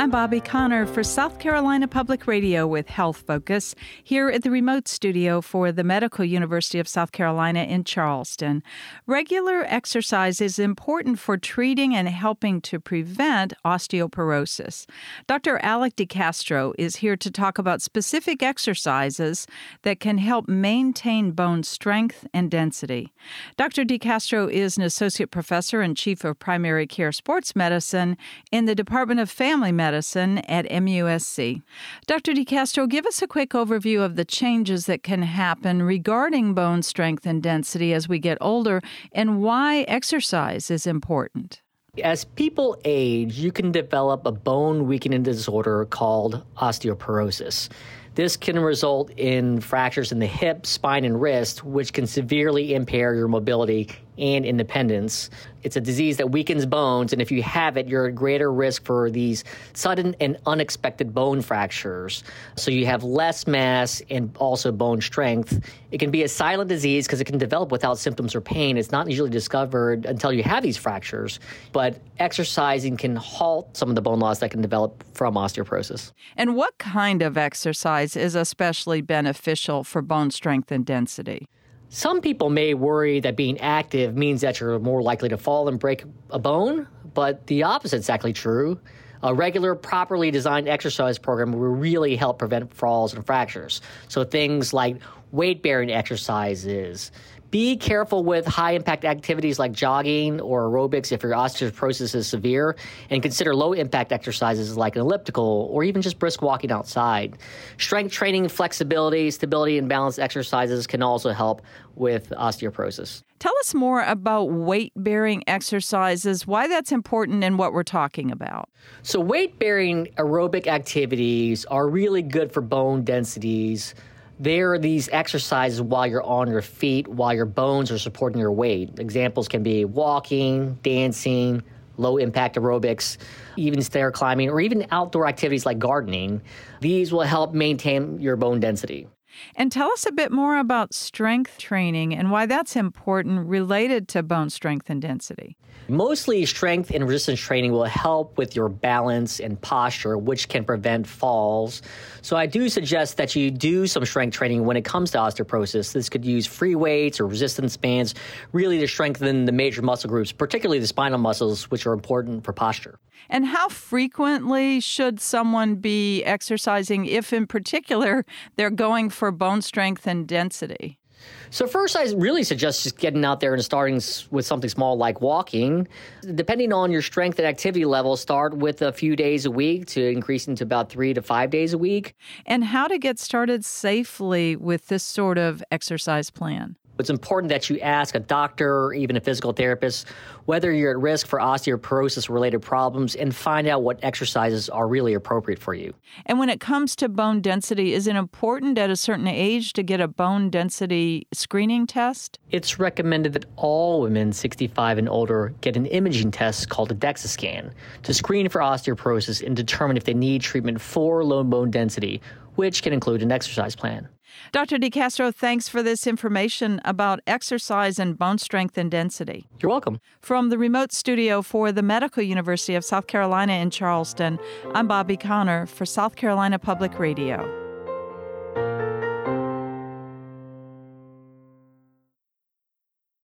I'm Bobby Connor for South Carolina Public Radio with Health Focus here at the remote studio for the Medical University of South Carolina in Charleston. Regular exercise is important for treating and helping to prevent osteoporosis. Dr. Alec DeCastro is here to talk about specific exercises that can help maintain bone strength and density. Dr. DeCastro is an associate professor and chief of primary care sports medicine in the Department of Family Medicine at MUSC. Dr. DeCastro, give us a quick overview of the changes that can happen regarding bone strength and density as we get older and why exercise is important. As people age, you can develop a bone weakening disorder called osteoporosis. This can result in fractures in the hip, spine, and wrist, which can severely impair your mobility and independence. It's a disease that weakens bones, and if you have it, you're at greater risk for these sudden and unexpected bone fractures. So you have less mass and also bone strength. It can be a silent disease because it can develop without symptoms or pain. It's not usually discovered until you have these fractures, but exercising can halt some of the bone loss that can develop from osteoporosis. And what kind of exercise is especially beneficial for bone strength and density? Some people may worry that being active means that you're more likely to fall and break a bone, but the opposite is actually true. A regular, properly designed exercise program will really help prevent falls and fractures. So things like weight-bearing exercises. Be careful with high-impact activities like jogging or aerobics if your osteoporosis is severe, and consider low-impact exercises like an elliptical or even just brisk walking outside. Strength training, flexibility, stability, and balance exercises can also help with osteoporosis. Tell us more about weight-bearing exercises, why that's important, and what we're talking about. So weight-bearing aerobic activities are really good for bone densities. There are these exercises while you're on your feet, while your bones are supporting your weight. Examples can be walking, dancing, low-impact aerobics, even stair climbing, or even outdoor activities like gardening. These will help maintain your bone density. And tell us a bit more about strength training and why that's important related to bone strength and density. Mostly strength and resistance training will help with your balance and posture, which can prevent falls. So I do suggest that you do some strength training when it comes to osteoporosis. This could use free weights or resistance bands, really to strengthen the major muscle groups, particularly the spinal muscles, which are important for posture. And how frequently should someone be exercising if, in particular, they're going for bone strength and density? So first, I really suggest just getting out there and starting with something small like walking. Depending on your strength and activity level, start with a few days a week to increasing to about 3 to 5 days a week. And how to get started safely with this sort of exercise plan? It's important that you ask a doctor or even a physical therapist whether you're at risk for osteoporosis-related problems and find out what exercises are really appropriate for you. And when it comes to bone density, is it important at a certain age to get a bone density screening test? It's recommended that all women 65 and older get an imaging test called a DEXA scan to screen for osteoporosis and determine if they need treatment for low bone density, which can include an exercise plan. Dr. DeCastro, thanks for this information about exercise and bone strength and density. You're welcome. From the remote studio for the Medical University of South Carolina in Charleston, I'm Bobby Connor for South Carolina Public Radio.